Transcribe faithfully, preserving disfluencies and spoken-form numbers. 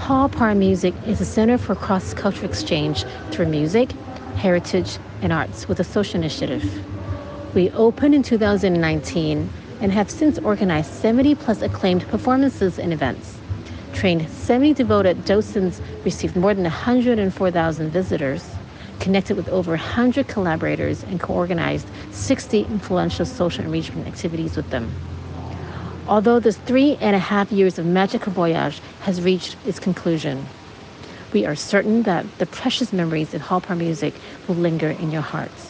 Hall Par Music is a center for cross-cultural exchange through music, heritage, and arts with a social initiative. We opened in two thousand nineteen and have since organized seventy plus acclaimed performances and events, trained seventy devoted docents, received more than one hundred four thousand visitors, connected with over one hundred collaborators, and co-organized sixty influential social enrichment activities with them. Although this three and a half years of magical voyage has reached its conclusion, we are certain that the precious memories in Hall Par Music will linger in your hearts.